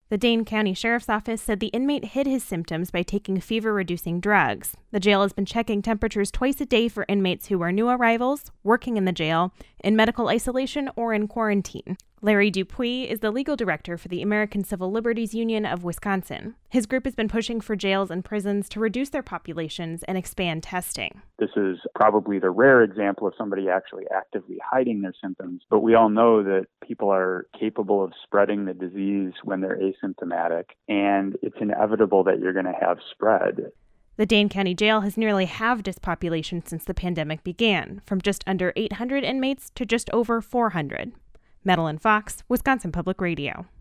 The Dane County Sheriff's Office said the inmate hid his symptoms by taking fever-reducing drugs. The jail has been checking temperatures twice a day for inmates who are new arrivals, working in the jail, in medical isolation, or in quarantine. Larry Dupuis is the legal director for the American Civil Liberties Union of Wisconsin. His group has been pushing for jails and prisons to reduce their populations and expand testing. This is probably the rare example of somebody actually actively hiding their symptoms, but we all know that people are capable of spreading the disease when they're asymptomatic, and it's inevitable that you're going to have spread. The Dane County Jail has nearly halved its population since the pandemic began, from just under 800 inmates to just over 400. Madeline Fox, Wisconsin Public Radio.